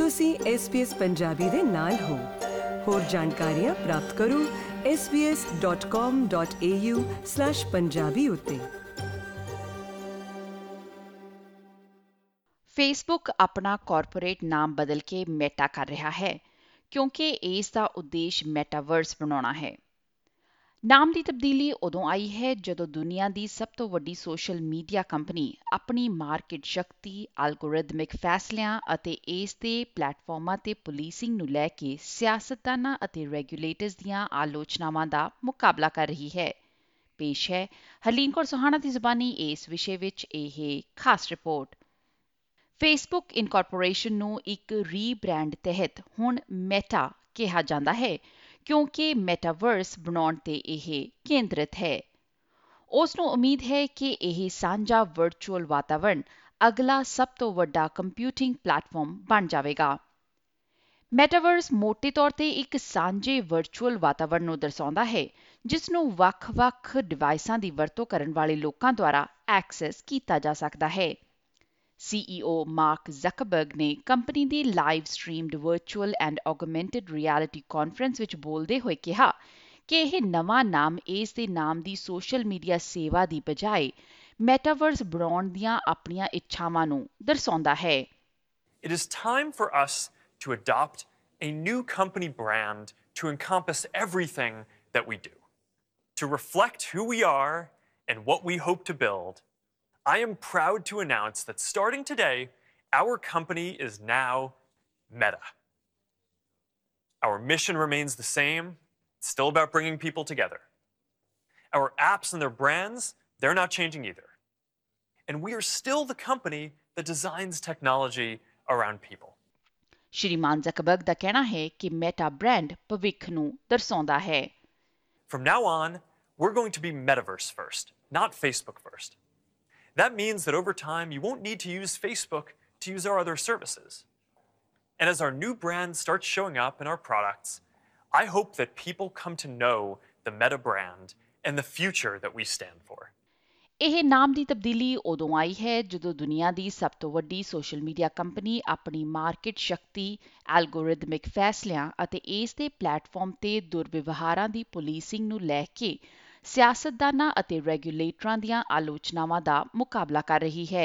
ਤੁਸੀਂ SBS ਪੰਜਾਬੀ ਦੇ ਨਾਲ ਹੋ। ਹੋਰ ਜਾਣਕਾਰੀਆਂ ਪ੍ਰਾਪਤ ਕਰੋ sbs.com.au/punjabi ਉੱਤੇ। ਫੇਸਬੁੱਕ ਆਪਣਾ ਕਾਰਪੋਰੇਟ ਨਾਮ ਬਦਲ ਕੇ ਮੈਟਾ ਕਰ ਰਿਹਾ ਹੈ ਕਿਉਂਕਿ ਇਸ ਦਾ ਉਦੇਸ਼ ਮੈਟਾਵਰਸ ਬਣਾਉਣਾ ਹੈ। ਨਾਮ ਦੀ ਤਬਦੀਲੀ ਉਦੋਂ ਆਈ ਹੈ ਜਦੋਂ ਦੁਨੀਆ ਦੀ ਸਭ ਤੋਂ ਵੱਡੀ ਸੋਸ਼ਲ ਮੀਡੀਆ ਕੰਪਨੀ ਆਪਣੀ ਮਾਰਕੀਟ ਸ਼ਕਤੀ, ਐਲਗੋਰਿਦਮਿਕ ਫੈਸਲਿਆਂ ਅਤੇ ਇਸ ਦੇ ਪਲੇਟਫਾਰਮਾਂ ਤੇ ਪੁਲਿਸਿੰਗ ਨੂੰ ਲੈ ਕੇ ਸਿਆਸਤਦਾਨਾਂ ਅਤੇ ਰੈਗੂਲੇਟਰਸ ਦੀਆਂ ਆਲੋਚਨਾਵਾਂ ਦਾ ਮੁਕਾਬਲਾ ਕਰ ਰਹੀ ਹੈ। ਪੇਸ਼ ਹੈ ਹਰਲੀਨ ਕੌਰ ਸੁਹਾਣਾ ਦੀ ਜ਼ੁਬਾਨੀ ਇਸ ਵਿਸ਼ੇ ਵਿੱਚ ਇਹ ਖਾਸ ਰਿਪੋਰਟ। ਫੇਸਬੁੱਕ ਇਨਕਾਰਪੋਰੇਸ਼ਨ ਨੂੰ ਇੱਕ ਰੀਬ੍ਰਾਂਡ ਤਹਿਤ ਹੁਣ ਮੈਟਾ ਕਿਹਾ ਜਾਂਦਾ ਹੈ ਕਿਉਂਕਿ ਮੈਟਾਵਰਸ ਬਣਾਉਣ ਤੇ ਇਹ ਕੇਂਦਰਿਤ ਹੈ। ਉਸ ਨੂੰ ਉਮੀਦ ਹੈ ਕਿ ਇਹ ਸਾਂਝਾ ਵਰਚੁਅਲ ਵਾਤਾਵਰਣ ਅਗਲਾ ਸਭ ਤੋਂ ਵੱਡਾ ਕੰਪਿਊਟਿੰਗ ਪਲੇਟਫਾਰਮ ਬਣ ਜਾਵੇਗਾ। ਮੈਟਾਵਰਸ ਮੋਟੇ ਤੌਰ ਤੇ ਇੱਕ ਸਾਂਝੇ ਵਰਚੁਅਲ ਵਾਤਾਵਰਣ ਨੂੰ ਦਰਸਾਉਂਦਾ ਹੈ ਜਿਸ ਨੂੰ ਵੱਖ-ਵੱਖ ਡਿਵਾਈਸਾਂ ਦੀ ਵਰਤੋਂ ਕਰਨ ਵਾਲੇ ਲੋਕਾਂ ਦੁਆਰਾ ਐਕਸੈਸ ਕੀਤਾ ਜਾ ਸਕਦਾ ਹੈ। CEO ਮਾਰਕ ਜ਼ਕਰਬਰਗ ਨੇ ਕੰਪਨੀ ਦੀ live streamed virtual and augmented reality conference ਵਿੱਚ ਬੋਲਦੇ ਹੋਏ ਕਿਹਾ ਕਿ ਇਹ ਨਵਾਂ ਨਾਮ ਇਸ ਦੇ ਨਾਮ ਦੀ ਸੋਸ਼ਲ ਮੀਡੀਆ ਸੇਵਾ ਦੀ ਬਜਾਏ ਮੈਟਾਵਰਸ ਬਣਾਉਣ ਦੀਆਂ ਆਪਣੀਆਂ ਇੱਛਾਵਾਂ ਨੂੰ ਦਰਸਾਉਂਦਾ ਹੈ। It is time for us to adopt a new company brand to encompass everything that we do, to reflect who we are and what we hope to build. I am proud to announce that starting today, our company is now Meta. Our mission remains the same. It's still about bringing people together. Our apps and their brands, they're not changing either. And we are still the company that designs technology around people. ਸ਼੍ਰੀਮਾਨ Zuckerberg ਦਾ ਕਹਿਣਾ ਹੈ ਕਿ meta brand ਭਵਿੱਖ ਨੂੰ ਦਰਸਾਉਂਦਾ ਹੈ। From now on, we're going to be Metaverse first, not Facebook first. That means that over time, you won't need to use Facebook to use our other services. And as our new brand starts showing up in our products, I hope that people come to know the Meta brand and the future that we stand for. ਇਹ ਨਾਮ ਦੀ ਤਬਦੀਲੀ ਉਦੋਂ ਆਈ ਹੈ ਜਦੋਂ ਦੁਨੀਆ ਦੀ ਸਭ ਤੋਂ ਵੱਡੀ ਸੋਸ਼ਲ ਮੀਡੀਆ ਕੰਪਨੀ ਆਪਣੀ ਮਾਰਕੀਟ ਸ਼ਕਤੀ, ਐਲਗੋਰਿਦਮਿਕ ਫੈਸਲਿਆਂ ਅਤੇ ਇਸ ਦੇ ਪਲੇਟਫਾਰਮ ਤੇ ਦੁਰਵਿਵਹਾਰਾਂ ਦੀ ਪੁਲਿਸਿੰਗ ਨੂੰ ਲੈ ਕੇ ਸਿਆਸਤਦਾਨਾਂ ਅਤੇ ਰੈਗੂਲੇਟਰਾਂ ਦੀਆਂ ਆਲੋਚਨਾਵਾਂ ਦਾ ਮੁਕਾਬਲਾ ਕਰ ਰਹੀ ਹੈ।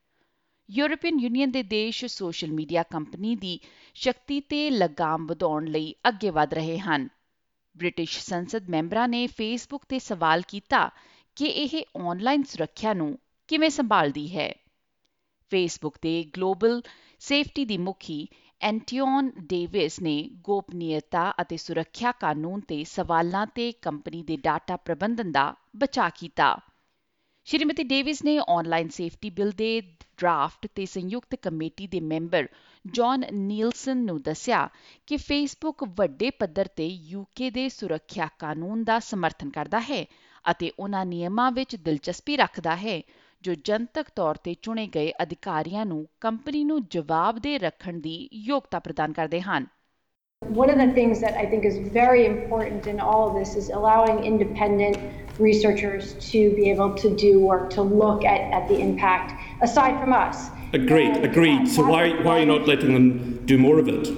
ਯੂਰਪੀਅਨ ਯੂਨੀਅਨ ਦੇ ਦੇਸ਼ ਸੋਸ਼ਲ ਮੀਡੀਆ ਕੰਪਨੀ ਦੀ ਸ਼ਕਤੀ ਤੇ ਲਗਾਮ ਵਧਾਉਣ ਲਈ ਅੱਗੇ ਵਧ ਰਹੇ ਹਨ। ਬ੍ਰਿਟਿਸ਼ ਸੰਸਦ ਮੈਂਬਰਾਂ ਨੇ ਫੇਸਬੁੱਕ ਤੇ ਸਵਾਲ ਕੀਤਾ ਕਿ ਇਹ ਆਨਲਾਈਨ ਸੁਰੱਖਿਆ ਨੂੰ ਕਿਵੇਂ ਸੰਭਾਲਦੀ ਹੈ। ਫੇਸਬੁੱਕ ਦੇ ਗਲੋਬਲ ਸੇਫਟੀ ਦੀ ਮੁਖੀ ਐਂਟੋਨ ਡੇਵਿਸ ਨੇ ਗੋਪਨੀਯਤਾ ਅਤੇ ਸੁਰੱਖਿਆ ਕਾਨੂੰਨ ਤੇ ਸਵਾਲਾਂ ਤੇ ਕੰਪਨੀ ਦੇ ਡਾਟਾ ਪ੍ਰਬੰਧਨ ਦਾ ਬਚਾਅ ਕੀਤਾ। ਸ਼੍ਰੀਮਤੀ ਡੇਵਿਸ ਨੇ ਆਨਲਾਈਨ ਸੇਫਟੀ ਬਿੱਲ ਦੇ ਡਰਾਫਟ ਤੇ ਸੰਯੁਕਤ ਕਮੇਟੀ ਦੇ ਮੈਂਬਰ ਜੌਨ ਨੀਲਸਨ ਨੂੰ ਦੱਸਿਆ ਕਿ ਫੇਸਬੁੱਕ ਵੱਡੇ ਪੱਧਰ ਤੇ UK ਦੇ ਸੁਰੱਖਿਆ ਕਾਨੂੰਨ ਦਾ ਸਮਰਥਨ ਕਰਦਾ ਹੈ ਅਤੇ ਉਹਨਾਂ ਨਿਯਮਾਂ ਵਿੱਚ ਦਿਲਚਸਪੀ ਰੱਖਦਾ ਹੈ ਜੋ ਜਨਤਕ ਤੌਰ ਤੇ ਚੁਣੇ ਗਏ ਅਧਿਕਾਰੀਆਂ ਨੂੰ ਕੰਪਨੀ ਨੂੰ ਜਵਾਬਦੇਹ ਰੱਖਣ ਦੀ ਯੋਗਤਾ ਪ੍ਰਦਾਨ ਕਰਦੇ ਹਨ। One of the things that I think is very important in all of this is allowing independent researchers to be able to do work, to look at the impact aside from us. Agreed. So why are you not letting them do more of it?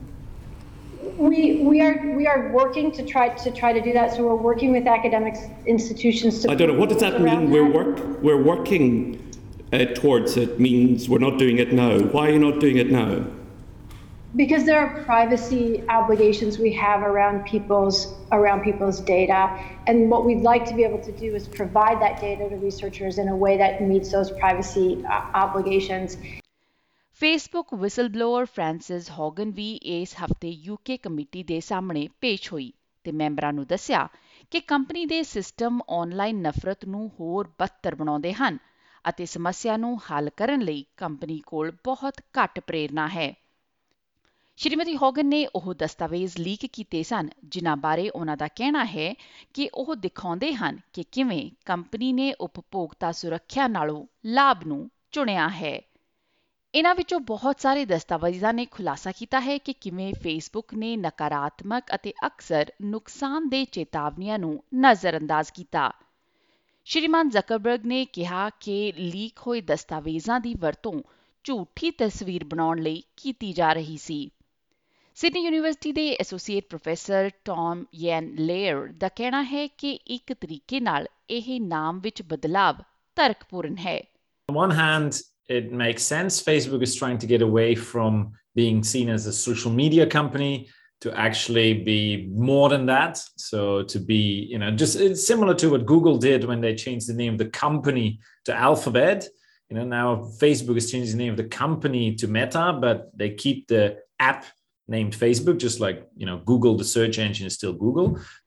We are working to try to do that. So we're working with academic institutions to. I don't know. What does that mean? We're working towards it. Means we're not doing it now. Why are you not doing it now? Because there are privacy obligations we have around people's data, and what we'd like to be able to do is provide that data to researchers in a way that meets those privacy obligations. Facebook whistleblower Frances Haugen ਵੀ ਇਸ ਹਫ਼ਤੇ UK committee ਦੇ ਸਾਹਮਣੇ ਪੇਸ਼ ਹੋਈ ਤੇ ਮੈਂਬਰਾਂ ਨੂੰ ਦੱਸਿਆ ਕਿ ਕੰਪਨੀ ਦੇ ਸਿਸਟਮ ਆਨਲਾਈਨ ਨਫ਼ਰਤ ਨੂੰ ਹੋਰ ਬਦਤਰ ਬਣਾਉਂਦੇ ਹਨ ਅਤੇ ਸਮੱਸਿਆ ਨੂੰ ਹੱਲ ਕਰਨ ਲਈ ਕੰਪਨੀ ਕੋਲ ਬਹੁਤ ਘੱਟ ਪ੍ਰੇਰਨਾ ਹੈ। ਸ਼੍ਰੀਮਤੀ ਹੌਗਨ ਨੇ ਉਹ ਦਸਤਾਵੇਜ਼ ਲੀਕ ਕੀਤੇ ਸਨ ਜਿਨ੍ਹਾਂ ਬਾਰੇ ਉਹਨਾਂ ਦਾ ਕਹਿਣਾ ਹੈ ਕਿ ਉਹ ਦਿਖਾਉਂਦੇ ਹਨ ਕਿ ਕਿਵੇਂ ਕੰਪਨੀ ਨੇ ਉਪਭੋਗਤਾ ਸੁਰੱਖਿਆ ਨਾਲੋਂ ਲਾਭ ਨੂੰ ਚੁਣਿਆ ਹੈ। ਇਹਨਾਂ ਵਿੱਚੋਂ ਬਹੁਤ ਸਾਰੇ ਦਸਤਾਵੇਜ਼ਾਂ ਨੇ ਖੁਲਾਸਾ ਕੀਤਾ ਹੈ ਕਿ ਕਿਵੇਂ ਫੇਸਬੁੱਕ ਨੇ ਨਕਾਰਾਤਮਕ ਅਤੇ ਅਕਸਰ ਨੁਕਸਾਨਦੇਹ ਚੇਤਾਵਨੀਆਂ ਨੂੰ ਨਜ਼ਰਅੰਦਾਜ਼ ਕੀਤਾ। ਸ਼੍ਰੀਮਾਨ ਜ਼ਕਰਬਰਗ ਨੇ ਕਿਹਾ ਕਿ ਲੀਕ ਹੋਏ ਦਸਤਾਵੇਜ਼ਾਂ ਦੀ ਵਰਤੋਂ ਝੂਠੀ ਤਸਵੀਰ ਬਣਾਉਣ ਲਈ ਕੀਤੀ ਜਾ ਰਹੀ ਸੀ। ਸਿਡਨੀ ਯੂਨੀਵਰਸਿਟੀ ਦੇ ਐਸੋਸੀਏਟ ਪ੍ਰੋਫੈਸਰ ਟੌਮ ਯੈਨ ਲੇਅਰ ਦਾ ਕਹਿਣਾ ਹੈ ਕਿ ਇੱਕ ਤਰੀਕੇ ਨਾਲ ਇਹ ਨਾਮ ਵਿੱਚ ਬਦਲਾਵ ਤਰਕਪੂਰਨ ਹੈ। On one hand, it makes sense. Facebook is trying to get away from being seen as a social media company to actually be more than that. So to be, just it's similar to what Google did when they changed the name of the company to Alphabet. Now Facebook is changing the name of the company to Meta, but they keep the app named Facebook, just like, Google, the search engine is still Google.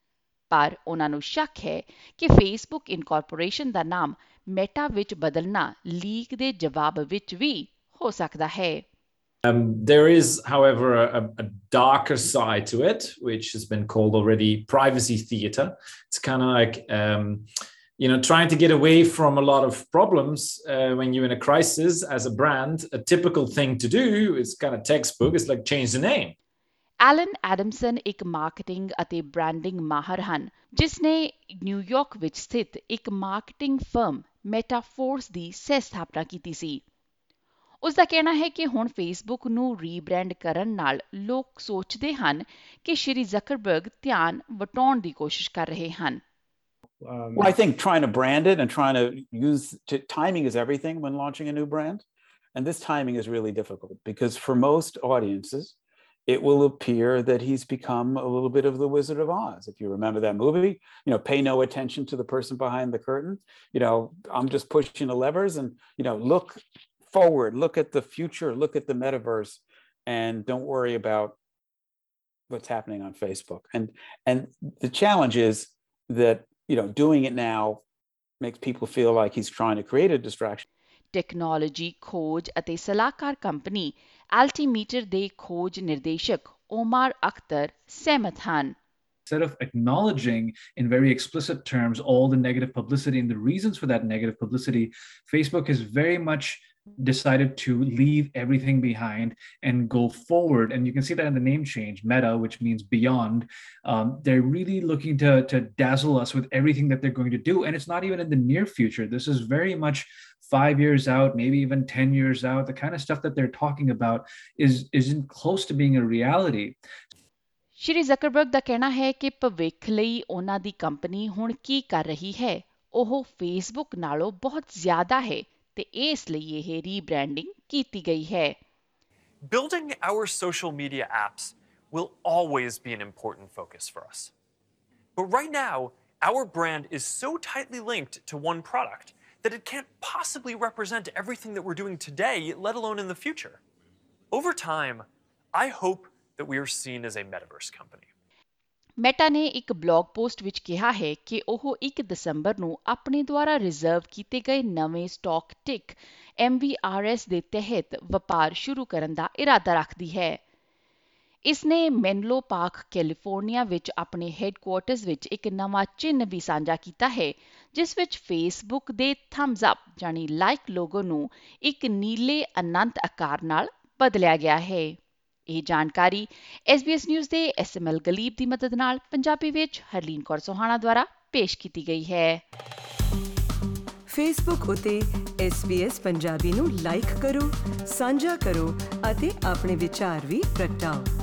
ਪਰ ਉਹਨਾਂ ਨੂੰ ਸ਼ੱਕ ਹੈ ਕਿ Facebook incorporation ਦਾ ਨਾਮ meta ਵਿੱਚ ਬਦਲਣਾ leak ਦੇ ਜਵਾਬ ਵਿੱਚ ਵੀ ਹੋ ਸਕਦਾ ਹੈ। There is, however, a darker side to it, which has been called already privacy theater. It's kind of like, trying to get away from a lot of problems when you're in a crisis as a brand. A typical thing to do is kind of textbook. It's like change the name. Alan Adamson ਇੱਕ marketing ਅਤੇ branding ਮਾਹਰ ਹਨ, ਜਿਸ ਨੇ New York ਵਿੱਚ ਸਥਿਤ ਇੱਕ marketing firm ਮੈਟਾਫੋਰਸ ਦੀ ਸਹਿ ਸਥਾਪਨਾ ਕੀਤੀ ਸੀ। ਉਸ ਦਾ ਕਹਿਣਾ ਹੈ ਕਿ ਹੁਣ ਫੇਸਬੁੱਕ ਨੂੰ ਰੀਬ੍ਰਾਂਡ ਕਰਨ ਨਾਲ ਲੋਕ ਸੋਚਦੇ ਹਨ ਕਿ ਸ਼੍ਰੀ ਜ਼ਕਰਬਰਗ ਧਿਆਨ ਵਟਾਉਣ ਦੀ ਕੋਸ਼ਿਸ਼ ਕਰ ਰਹੇ ਹਨ। Well, I think trying to brand it and trying to use timing is everything when launching a new brand. And this timing is really difficult because for most audiences, it will appear that he's become a little bit of the Wizard of Oz. If you remember that movie, pay no attention to the person behind the curtain. I'm just pushing the levers and, look forward, look at the future, look at the metaverse, and don't worry about what's happening on Facebook. And the challenge is that, doing it now makes people feel like he's trying to create a distraction. Technology ਖੋਜ ਅਤੇ ਸਲਾਹਕਾਰ company ਐਲਟੀਮੀਟਰ ਦੇ ਖੋਜ ਨਿਰਦੇਸ਼ਕ ਓਮਾਰ ਅਖਤਰ ਸਹਿਮਤ ਹਨ। Instead of acknowledging in very explicit terms all the negative publicity and the reasons for that negative publicity, Facebook has very much decided to leave everything behind and go forward. And you can see that in the name change, Meta, which means beyond. They're really looking to dazzle us with everything that they're going to do. And it's not even in the near future. This is very much 5 years out, maybe even 10 years out. The kind of stuff that they're talking about isn't close to being a reality. Shri Zuckerberg ਦਾ ਕਹਿਣਾ ਹੈ ਕਿ ਭਵਿੱਖ ਲਈ ਉਹਨਾਂ ਦੀ company ਹੁਣ ਕੀ ਕਰ ਰਹੀ ਹੈ ਉਹ ਫੇਸਬੁੱਕ ਨਾਲੋਂ ਬਹੁਤ ਜ਼ਿਆਦਾ ਹੈ ਤੇ ਇਸ ਲਈ ਇਹ ਰੀਬ੍ਰਾਂਡਿੰਗ ਕੀਤੀ ਗਈ ਹੈ। Building our social media apps will always be an important focus for us. But right now, our brand is so tightly linked to one product that it can't possibly represent everything that we're doing today, let alone in the future. Over time, I hope that we are seen as a metaverse company. Meta ਨੇ ਇੱਕ blog post ਵਿੱਚ ਕਿਹਾ ਹੈ ਕਿ ਉਹ 1 ਦਸੰਬਰ ਨੂੰ ਆਪਣੇ ਦੁਆਰਾ ਰਿਜ਼ਰਵ ਕੀਤੇ ਗਏ ਨਵੇਂ ਸਟਾਕ ਟਿਕ MVRS ਦੇ ਤਹਿਤ ਵਪਾਰ ਸ਼ੁਰੂ ਕਰਨ ਦਾ ਇਰਾਦਾ ਰੱਖਦੀ ਹੈ। ਇਸ ਨੇ ਮੈਨਲੋ ਪਾਰਕ ਕੈਲੀਫੋਰਨੀਆ ਵਿੱਚ ਆਪਣੇ ਹੈੱਡਕੁਆਰਟਰਸ ਵਿੱਚ ਇੱਕ ਨਵਾਂ ਚਿੰਨ੍ਹ ਵੀ ਸਾਂਝਾ ਕੀਤਾ ਹੈ, ਜਿਸ ਵਿੱਚ ਫੇਸਬੁੱਕ ਦੇ ਥੰਬਸ ਅਪ ਜਾਨੀ ਲਾਈਕ ਲੋਗੋ ਨੂੰ ਇੱਕ ਨੀਲੇ ਅਨੰਤ ਆਕਾਰ ਨਾਲ ਬਦਲਿਆ ਗਿਆ ਹੈ। ਇਹ ਜਾਣਕਾਰੀ SBS ਨਿਊਜ਼ ਦੇ SML ਗਲੀਬ ਦੀ ਮਦਦ ਨਾਲ ਪੰਜਾਬੀ ਵਿੱਚ ਹਰਲੀਨ ਕੌਰ ਸੋਹਾਣਾ ਦੁਆਰਾ ਪੇਸ਼ ਕੀਤੀ ਗਈ ਹੈ। ਫੇਸਬੁੱਕ ਉਤੇ SBS ਪੰਜਾਬੀ ਨੂੰ ਲਾਈਕ ਕਰੋ, ਸਾਂਝਾ ਕਰੋ ਅਤੇ ਆਪਣੇ ਵਿਚਾਰ ਵੀ ਪ੍ਰਗਟਾਓ।